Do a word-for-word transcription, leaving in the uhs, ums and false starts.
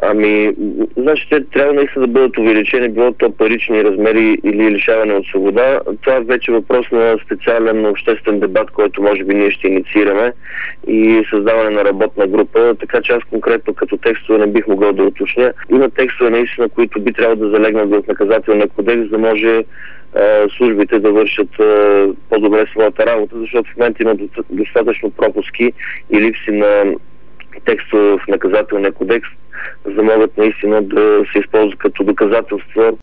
Ами, значи те трябва наистина да бъдат увеличени, било то парични размери или лишаване от свобода. Това е вече въпрос на специален обществен дебат, който може би ние ще инициираме и създаване на работна група, така че аз конкретно като текстове не бих могъл да уточня. Има текстове наистина, които би трябвало да залегнат в наказателния кодекс, за да може службите да вършат по-добре своята работа, защото в момента има достатъчно пропуски и липси на текстове в наказателния кодекс, за да могат наистина да се използват като доказателства